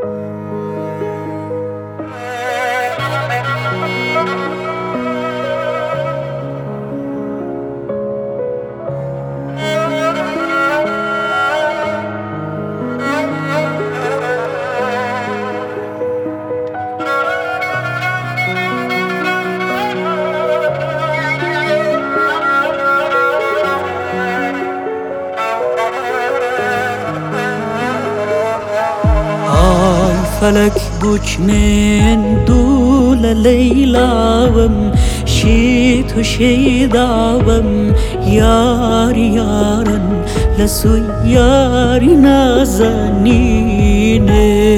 فلك بوش من دول ليلاوم شيت وشيداوم ياري يارن لسو ياري نازنين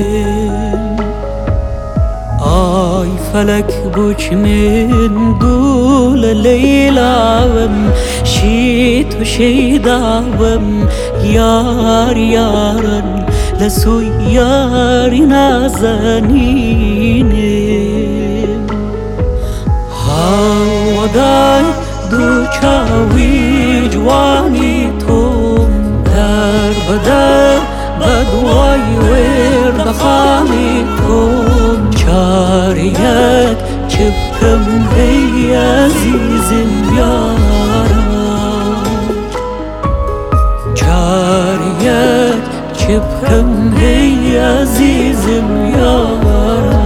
آي فلك بوش من دول ليلاوم شيت وشيداوم ياري يارن لسو ياري نازنين هاوداي دوچاوي جواني توم در بدر بدواي ورد خامي توم چاريك چبكم هي عزيزم يارا چاريك چبكم هي عزيزم يارا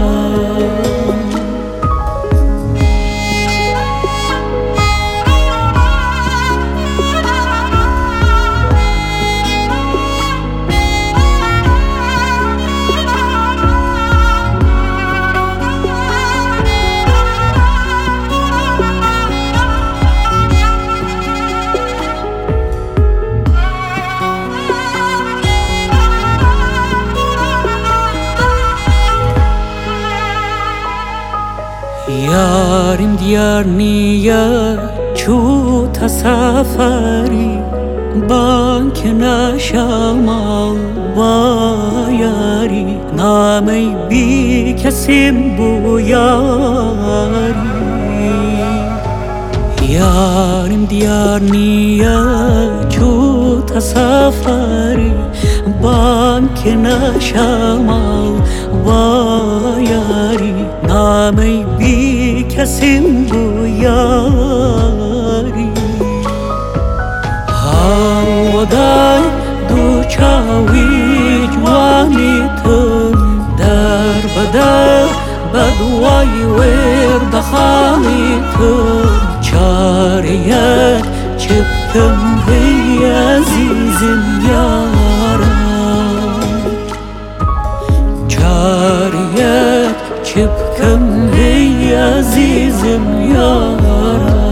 يارم ديار نيا شو تسافري بانك نشامل وياري نامي بيك سمبو ياري يارم ديار نيا شو تسافري بانك نشامل وياري نامي بيك سمبو ياري هاوداي دوچاوي جواني تم در بدر بدواي ورد خامي تم چاريك چبكم هي عزيزم يارا چاريك چبكم هي عزيزم يارا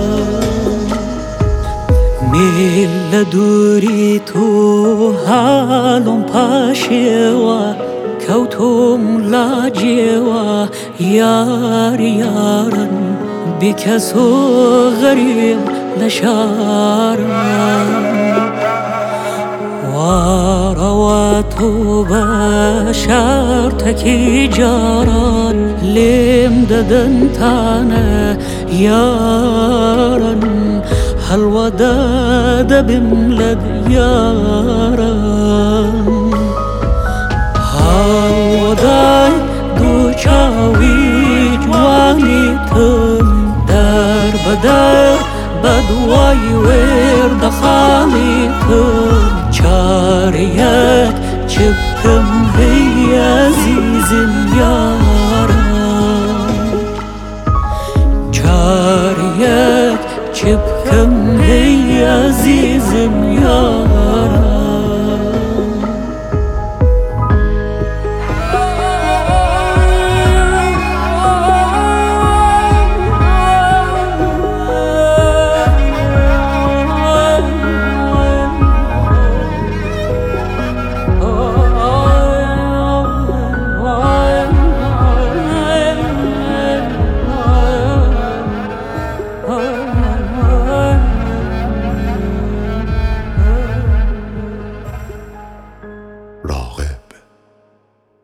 ميل دوري تو حالم پاشوا كوتم لاجوا ياري يارن بكسو غريب نشارن ورواتو بشارتكي جاران لم ددن تانا يارن هالوداد بملد يارن هالوداي دوچاوي جواني تم در بدر بدواي ورد خامي تم چاريك چبكم هي عزيزم يارا